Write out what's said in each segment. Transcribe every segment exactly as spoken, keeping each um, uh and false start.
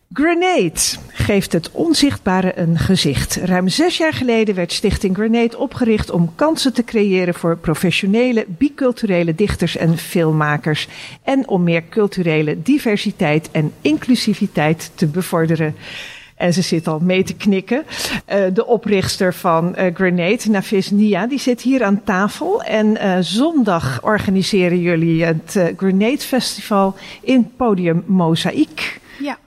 Grenade geeft het onzichtbare een gezicht. Ruim zes jaar geleden werd Stichting Grenade opgericht om kansen te creëren voor professionele, biculturele dichters en filmmakers. En om meer culturele diversiteit en inclusiviteit te bevorderen. En ze zit al mee te knikken. Uh, de oprichter van uh, Grenade, Nafis Nia, die zit hier aan tafel. En uh, zondag organiseren jullie het uh, Grenade Festival in Podium Mozaïek. Ja.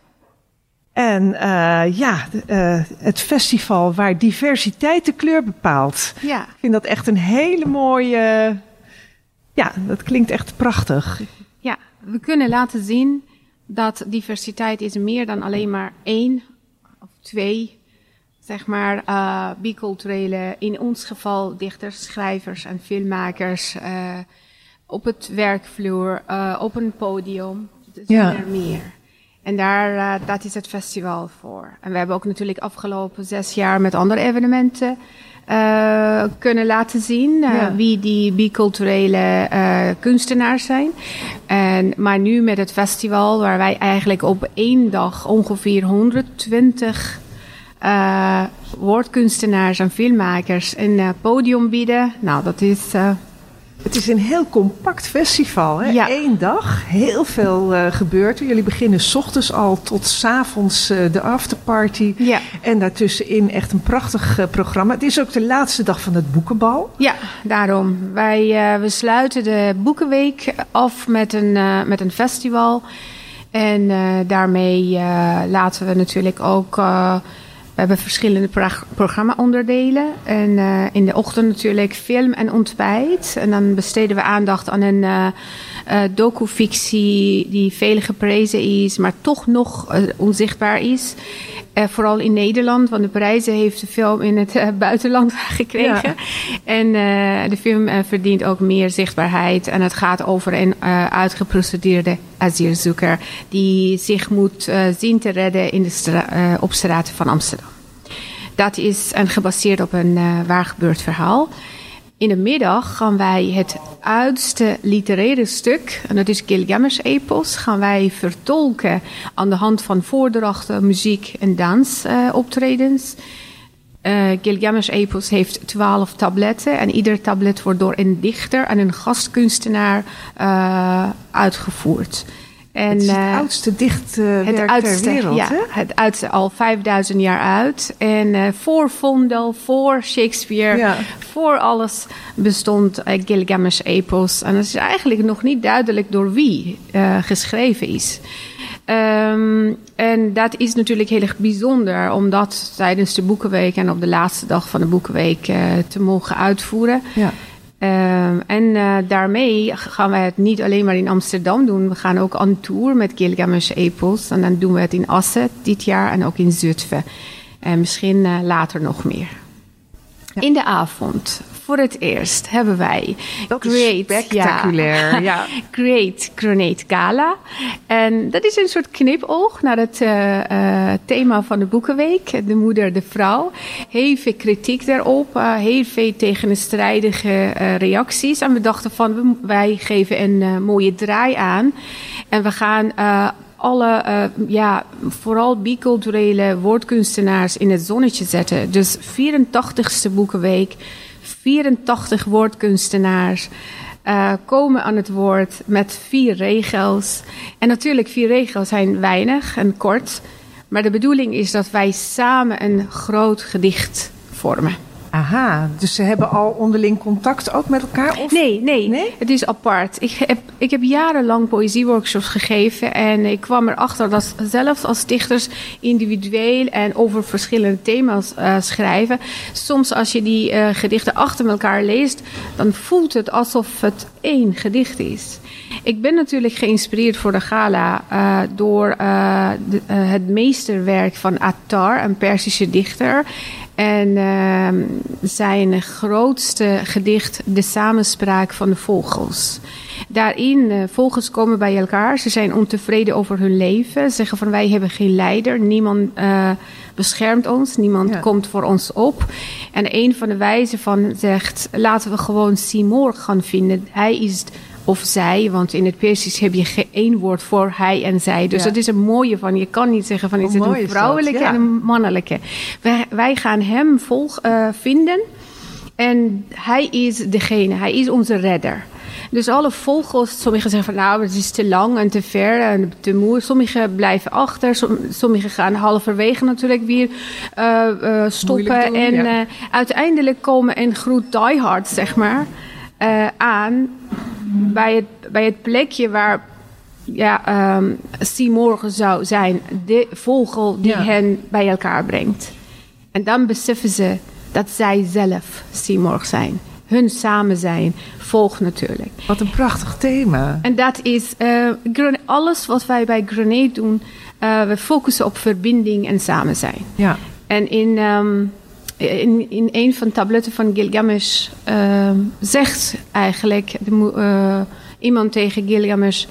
En uh, ja, uh, het festival waar diversiteit de kleur bepaalt. Ja. Ik vind dat echt een hele mooie... Ja, dat klinkt echt prachtig. Ja, we kunnen laten zien dat diversiteit is meer dan alleen maar één of twee, zeg maar, uh, biculturele, in ons geval dichters, schrijvers en filmmakers, uh, op het werkvloer, uh, op een podium. Dus ja. er meer. En daar, uh, dat is het festival voor. En we hebben ook natuurlijk afgelopen zes jaar met andere evenementen uh, kunnen laten zien uh, ja. wie die biculturele uh, kunstenaars zijn. En, maar nu met het festival, waar wij eigenlijk op één dag ongeveer honderdtwintig uh, woordkunstenaars en filmmakers een uh, podium bieden. Nou, dat is... Uh, Het is een heel compact festival, hè? Ja. Eén dag, heel veel uh, gebeurt er. Jullie beginnen 's ochtends al tot 's avonds uh, de afterparty. Ja. En daartussenin echt een prachtig uh, programma. Het is ook de laatste dag van het boekenbal. Ja, daarom. Wij uh, we sluiten de boekenweek af met een, uh, met een festival. En uh, daarmee uh, laten we natuurlijk ook... Uh, We hebben verschillende pra- programma-onderdelen. En uh, in de ochtend natuurlijk film en ontbijt. En dan besteden we aandacht aan een uh, uh, docufictie die veel geprezen is, maar toch nog uh, onzichtbaar is. Uh, vooral in Nederland, want de prijzen heeft de film in het uh, buitenland gekregen. Ja. En uh, de film uh, verdient ook meer zichtbaarheid. En het gaat over een uh, uitgeprocedeerde asielzoeker die zich moet uh, zien te redden in de stra- uh, op straten van Amsterdam. Dat is en gebaseerd op een uh, waar gebeurd verhaal. In de middag gaan wij het oudste literaire stuk, en dat is Gilgamesh-epos, gaan wij vertolken aan de hand van voordrachten, muziek en dansoptredens. Uh, uh, Gilgamesh-epos heeft twaalf tabletten en ieder tablet wordt door een dichter en een gastkunstenaar uh, uitgevoerd. En, het is het uh, oudste dichtwerk uh, ter oudste, wereld, ja, hè? Het oudste, al vijfduizend jaar uit. En uh, voor Vondel, voor Shakespeare, ja. voor alles bestond uh, Gilgamesh-epos. En het is eigenlijk nog niet duidelijk door wie uh, geschreven is. Um, en dat is natuurlijk heel erg bijzonder om dat tijdens de Boekenweek en op de laatste dag van de Boekenweek uh, te mogen uitvoeren. Ja. Um, en uh, daarmee gaan wij het niet alleen maar in Amsterdam doen. We gaan ook on tour met Gilgamesh-epos. En dan doen we het in Assen dit jaar en ook in Zutphen. En misschien uh, later nog meer. Ja. In de avond, voor het eerst, hebben wij... Dat is Great, spectaculair, ja. ja. Great Grenade Gala. En dat is een soort knipoog naar het uh, uh, thema van de Boekenweek. De moeder, de vrouw. Heel veel kritiek daarop. Uh, heel veel tegenstrijdige uh, reacties. En we dachten van, wij geven een uh, mooie draai aan. En we gaan... Uh, alle, uh, ja, vooral biculturele woordkunstenaars in het zonnetje zetten. Dus vierentachtigste Boekenweek, vierentachtig woordkunstenaars uh, komen aan het woord met vier regels. En natuurlijk, vier regels zijn weinig en kort. Maar de bedoeling is dat wij samen een groot gedicht vormen. Aha, dus ze hebben al onderling contact ook met elkaar? Of? Nee, nee, nee, het is apart. Ik heb, ik heb jarenlang poëzieworkshops gegeven en ik kwam erachter dat zelfs als dichters individueel en over verschillende thema's uh, schrijven, soms als je die uh, gedichten achter elkaar leest, dan voelt het alsof het één gedicht is. Ik ben natuurlijk geïnspireerd voor de gala uh, door uh, de, uh, het meesterwerk van Attar, een Perzische dichter. En uh, zijn grootste gedicht, De Samenspraak van de Vogels. Daarin, uh, vogels komen bij elkaar. Ze zijn ontevreden over hun leven. Zeggen van, wij hebben geen leider. Niemand uh, beschermt ons. Niemand ja. komt voor ons op. En een van de wijzen van zegt, laten we gewoon Simorg gaan vinden. Hij is of zij. Want in het Persisch heb je geen één woord voor hij en zij. Dus ja. dat is een mooie van. Je kan niet zeggen van is het een vrouwelijke ja. en een mannelijke. Wij, wij gaan hem volg, uh, vinden. En hij is degene. Hij is onze redder. Dus alle vogels, sommigen zeggen van nou, het is te lang en te ver en te moe. Sommigen blijven achter, sommigen gaan halverwege natuurlijk weer uh, uh, stoppen. Doen, en ja. uh, uiteindelijk komen een groep diehards, zeg maar, uh, aan bij het, bij het plekje waar ja, um, Seymour zou zijn. De vogel die ja. hen bij elkaar brengt. En dan beseffen ze dat zij zelf Seymour zijn. Hun samen zijn volgt natuurlijk. Wat een prachtig thema. En dat is uh, alles wat wij bij Grenade doen. Uh, we focussen op verbinding en samen zijn. Ja. En in, um, in, in een van de tabletten van Gilgamesh uh, zegt eigenlijk de, uh, iemand tegen Gilgamesh: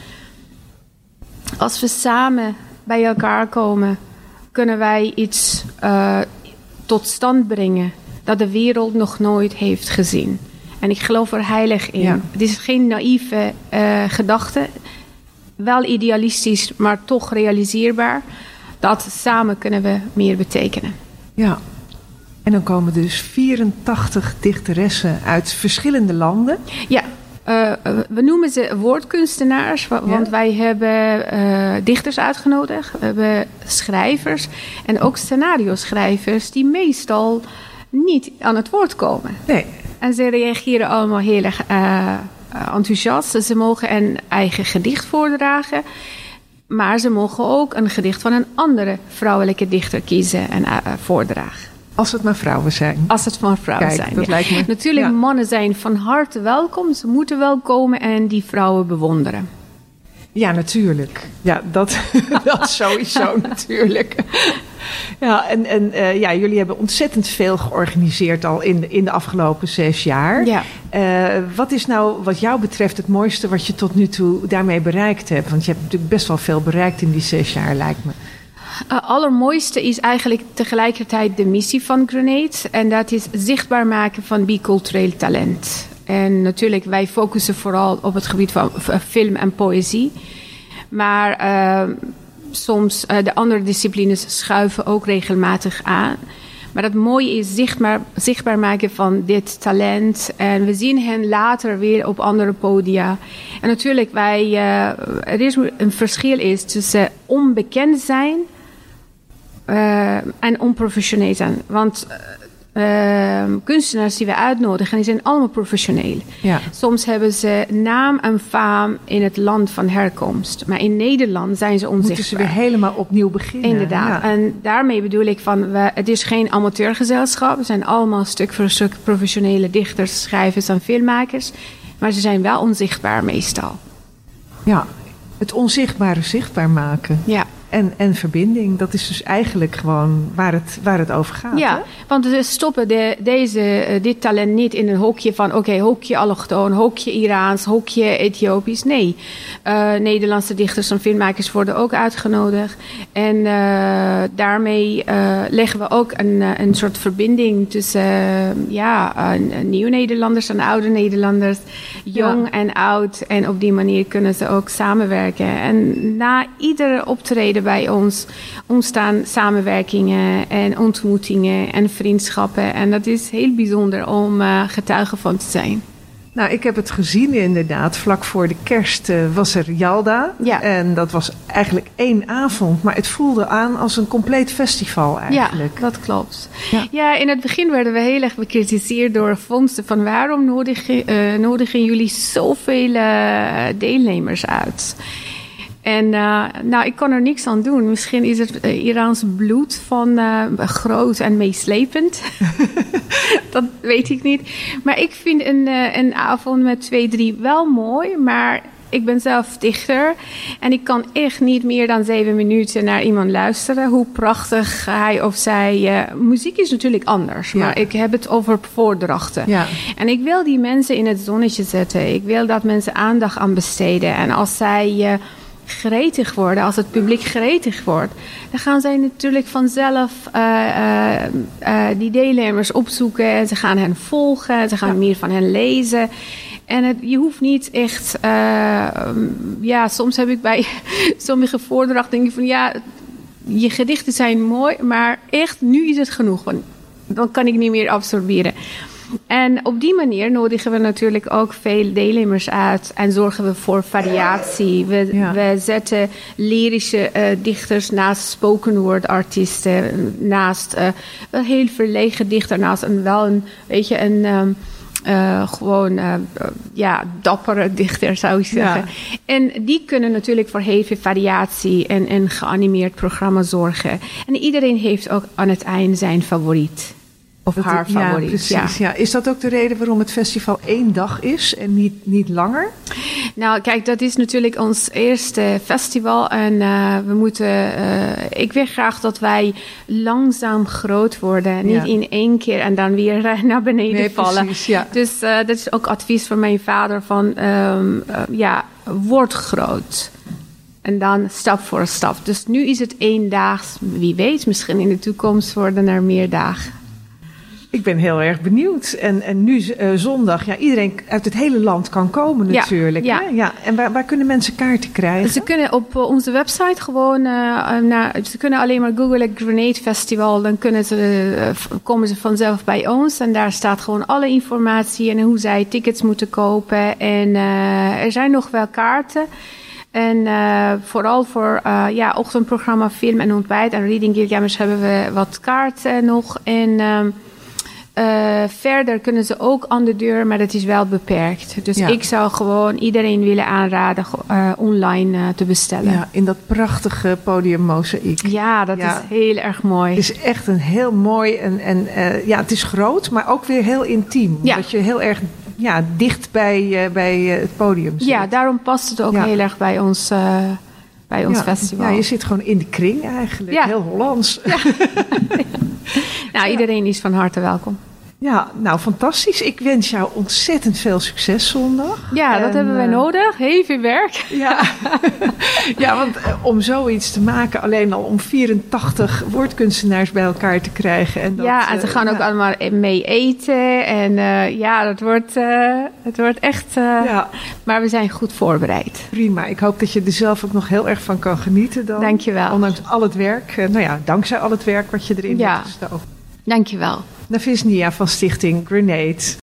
als we samen bij elkaar komen, kunnen wij iets uh, tot stand brengen dat de wereld nog nooit heeft gezien. En ik geloof er heilig in. Ja. Het is geen naïeve uh, gedachte. Wel idealistisch, maar toch realiseerbaar. Dat samen kunnen we meer betekenen. Ja. En dan komen dus vierentachtig dichteressen uit verschillende landen. Ja. Uh, we noemen ze woordkunstenaars. Want ja. wij hebben uh, dichters uitgenodigd. We hebben schrijvers. En ook scenario-schrijvers die meestal niet aan het woord komen. Nee. En ze reageren allemaal heel erg uh, enthousiast. Ze mogen een eigen gedicht voordragen. Maar ze mogen ook een gedicht van een andere vrouwelijke dichter kiezen en uh, voordragen. Als het maar vrouwen zijn. Als het maar vrouwen Kijk, zijn. Dat ja. lijkt me, Natuurlijk, ja. mannen zijn van harte welkom. Ze moeten wel komen en die vrouwen bewonderen. Ja, natuurlijk. Ja, dat, dat sowieso natuurlijk. Ja, en, en uh, ja, jullie hebben ontzettend veel georganiseerd al in de, in de afgelopen zes jaar. Ja. Uh, wat is nou wat jou betreft het mooiste wat je tot nu toe daarmee bereikt hebt? Want je hebt natuurlijk best wel veel bereikt in die zes jaar, lijkt me. Het uh, allermooiste is eigenlijk tegelijkertijd de missie van Grenade. En dat is zichtbaar maken van bicultureel talent. En natuurlijk, wij focussen vooral op het gebied van film en poëzie. Maar uh, soms uh, de andere disciplines schuiven ook regelmatig aan. Maar het mooie is zichtbaar, zichtbaar maken van dit talent. En we zien hen later weer op andere podia. En natuurlijk, wij, uh, er is een verschil is tussen onbekend zijn uh, en onprofessioneel zijn. Want Uh, kunstenaars die we uitnodigen, die zijn allemaal professioneel. Ja. Soms hebben ze naam en faam in het land van herkomst. Maar in Nederland zijn ze onzichtbaar. Moeten ze weer helemaal opnieuw beginnen. Inderdaad. Ja. En daarmee bedoel ik van, we, het is geen amateurgezelschap. We zijn allemaal stuk voor stuk professionele dichters, schrijvers en filmmakers. Maar ze zijn wel onzichtbaar meestal. Ja, het onzichtbare zichtbaar maken. Ja. En, en verbinding, dat is dus eigenlijk gewoon waar het, waar het over gaat. Ja, hè? want we stoppen de, deze, dit talent niet in een hokje van... oké, okay, hokje allochtoon, hokje Iraans, hokje Ethiopisch. Nee, uh, Nederlandse dichters en filmmakers worden ook uitgenodigd. En uh, daarmee uh, leggen we ook een, een soort verbinding tussen uh, ja, uh, nieuwe Nederlanders en oude Nederlanders. Jong ja. en oud. En op die manier kunnen ze ook samenwerken. En na iedere optreden bij ons ontstaan samenwerkingen en ontmoetingen en vriendschappen. En dat is heel bijzonder om uh, getuige van te zijn. Nou, ik heb het gezien inderdaad. Vlak voor de kerst uh, was er Yalda. Ja. En dat was eigenlijk één avond. Maar het voelde aan als een compleet festival eigenlijk. Ja, dat klopt. Ja, ja in het begin werden we heel erg bekritiseerd door fondsen. Van waarom nodigen, uh, nodigen jullie zoveel uh, deelnemers uit? En uh, nou, ik kan er niks aan doen. Misschien is het uh, Iraans bloed van uh, groot en meeslepend. Dat weet ik niet. Maar ik vind een, uh, een avond met twee, drie wel mooi. Maar ik ben zelf dichter. En ik kan echt niet meer dan zeven minuten naar iemand luisteren. Hoe prachtig hij of zij... Uh, muziek is natuurlijk anders. Ja. Maar ik heb het over voordrachten. Ja. En ik wil die mensen in het zonnetje zetten. Ik wil dat mensen aandacht aan besteden. En als zij... Uh, gretig worden, als het publiek gretig wordt, dan gaan zij natuurlijk vanzelf uh, uh, uh, die deelnemers opzoeken. Ze gaan hen volgen, ze gaan ja. meer van hen lezen. En het, je hoeft niet echt... Uh, ja, soms heb ik bij sommige voordrachten denk ik van... ja, je gedichten zijn mooi, maar echt, nu is het genoeg. Want dan kan ik niet meer absorberen. En op die manier nodigen we natuurlijk ook veel deelnemers uit en zorgen we voor variatie. We, ja. we zetten lyrische uh, dichters naast spoken word artiesten, naast uh, een heel verlegen dichter, naast een wel een, weet je, een um, uh, gewoon uh, ja, dappere dichter zou ik zeggen. Ja. En die kunnen natuurlijk voor heel veel variatie en een geanimeerd programma zorgen. En iedereen heeft ook aan het einde zijn favoriet. Of dat haar favoriet. Ja, precies. Ja. Ja. Is dat ook de reden waarom het festival één dag is en niet, niet langer? Nou, kijk, dat is natuurlijk ons eerste festival. En uh, we moeten... Uh, ik wil graag dat wij langzaam groot worden. Niet ja. in één keer en dan weer naar beneden nee, vallen. Precies, ja. Dus uh, dat is ook advies van mijn vader van... Um, uh, ja, word groot. En dan stap voor stap. Dus nu is het één daags. Wie weet, misschien in de toekomst worden er meer dagen. Ik ben heel erg benieuwd. En, en nu uh, zondag, ja, iedereen uit het hele land kan komen natuurlijk. Ja, ja. ja. En waar, waar kunnen mensen kaarten krijgen? Ze kunnen op uh, onze website gewoon, uh, naar, ze kunnen alleen maar googlen Grenade Festival. Dan kunnen ze, uh, komen ze vanzelf bij ons. En daar staat gewoon alle informatie en hoe zij tickets moeten kopen. En uh, er zijn nog wel kaarten. En uh, vooral voor uh, ja, ochtendprogramma, film en ontbijt en Reading Gilgamesh hebben we wat kaarten nog. En... Um, Uh, verder kunnen ze ook aan de deur, maar dat is wel beperkt. Dus ja. ik zou gewoon iedereen willen aanraden uh, online uh, te bestellen. Ja, in dat prachtige podiummozaïek. Ja, dat ja. is heel erg mooi. Het is echt een heel mooi en, en uh, ja, het is groot, maar ook weer heel intiem. Ja. Dat je heel erg ja, dicht bij, uh, bij uh, het podium zit. Ja, daarom past het ook ja. heel erg bij ons, uh, bij ons ja. festival. Ja, je zit gewoon in de kring eigenlijk. Ja. Heel Hollands. Ja. Nou, iedereen is van harte welkom. Ja, nou fantastisch. Ik wens jou ontzettend veel succes zondag. Ja, en, dat hebben wij uh, nodig. Heel veel werk. Ja, ja want uh, om zoiets te maken, alleen al om vierentachtig woordkunstenaars bij elkaar te krijgen. En dat, ja, en ze gaan uh, ook ja. allemaal mee eten. En uh, ja, dat wordt, uh, het wordt echt... Uh, ja. Maar we zijn goed voorbereid. Prima. Ik hoop dat je er zelf ook nog heel erg van kan genieten dan. Dank je wel. Ondanks al het werk. Uh, nou ja, dankzij al het werk wat je erin ja. hebt gestoken. Dank je wel. Nafis Nia van Stichting Grenade.